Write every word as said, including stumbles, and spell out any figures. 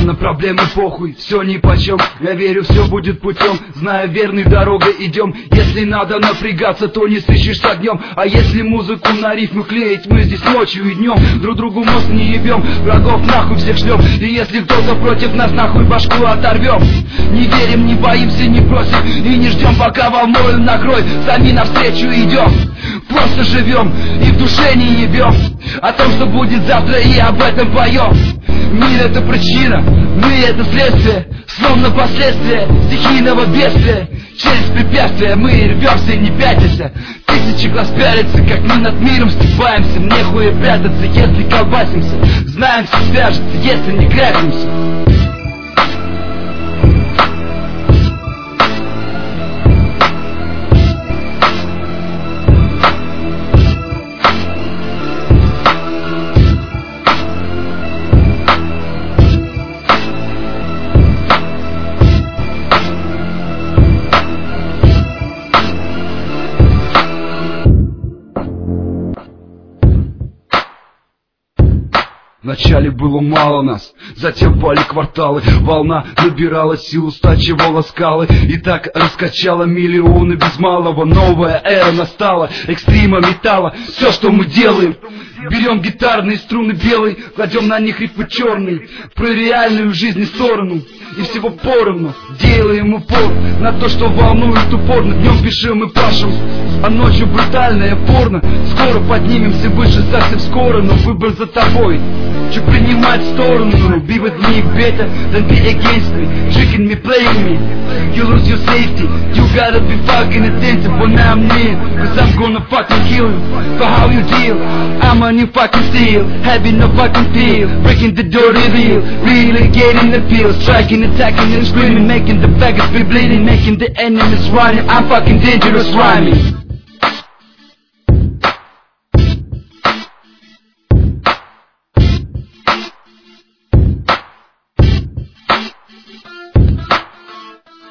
Нам на проблемы похуй, все нипочем. Я верю, все будет путем, зная верной дорогой идем. Если надо напрягаться, то не сыщешься днем. А если музыку на рифму клеить, мы здесь ночью и днем друг другу мозг не ебем, врагов нахуй всех шлем. И если кто-то против нас, нахуй башку оторвем. Не верим, не боимся, не просим и не ждем, пока волною накроет. Сами навстречу идем, просто живем и в душе не ебем о том, что будет завтра, и об этом поем. Мир — это причина, мы — это следствие, словно последствия стихийного бедствия. Через препятствия мы рвемся и не пятимся. Тысячи глаз пялятся, как мы над миром стебаемся. Мне хуя прятаться, если колбасимся. Знаем, все свяжется, если не грабимся. Вначале было мало нас, затем пали кварталы. Волна набирала силу, стачивала скалы и так раскачала миллионы без малого. Новая эра настала, экстрима металла. Все, что мы делаем, берем гитарные струны белые, кладем на них рифмы черные, про реальную жизнь и сторону, и всего поровну делаем упор на то, что волнует упорно. Днем пишем и пашем, а ночью брутальное порно. Скоро поднимемся выше, совсем скоро, но выбор за тобой. Че принимать сторону? Be with me better than be against me. Tricking me, playing me, you lose your safety. You gotta be fucking attentive when I'm near, cause I'm gonna fucking kill you for how you deal. I'm a new fucking steel, having no fucking feel, breaking the dirty deal, really getting the feel, striking, attacking and screaming, making the faggots be bleeding, making the enemies running. I'm fucking dangerous rhyming.